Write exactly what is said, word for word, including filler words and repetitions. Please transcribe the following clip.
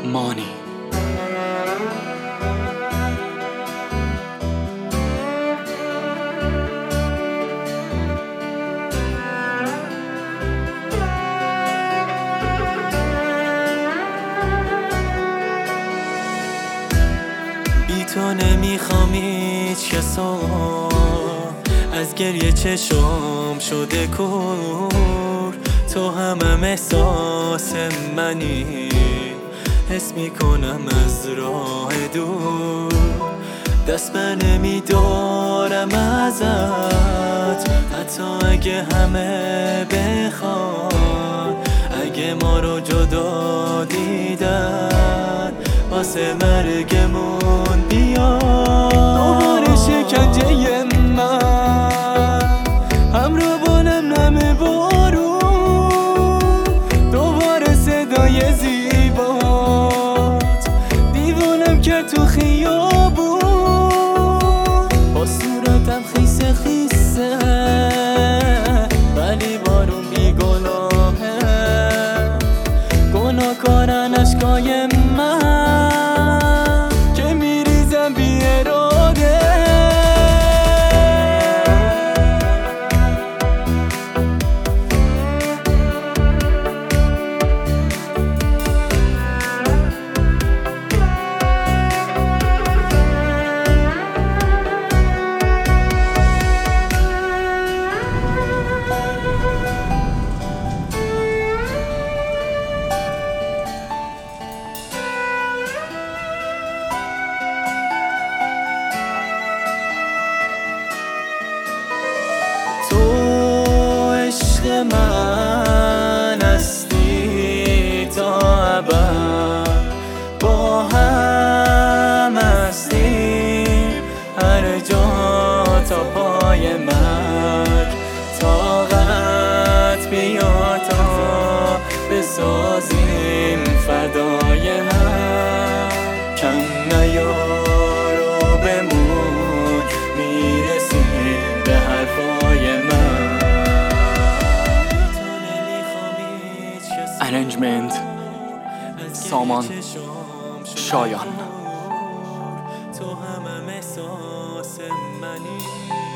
مانی. بی تو نمیخوام هیچ کسو، از گریه چشم شده کور. تو همم احساس منی، حس میکنم از راه دور. دست بر نمیدارم ازت، حتی اگه همه بخوان. اگه ما رو جدا دیدن، واسه مرگمون بیان. دوباره شکنجه من همراه بالم نم بارون، دوباره صدای زیبات دیوانم کرد تو خیابون. با صورتم خیسه خیسه ولی بارون بی گناهه. گناه کارن اشکای من که میریزم بی اراده. من هستی تا ابد، با هم هستیم هر جا تا پای مرگ. طاقت بیا تا بسازیم فدای هم. کم نیار و بمون، میرسیم به حرفای من. ارنجمنت سامان شایان. تو همم احساس منی.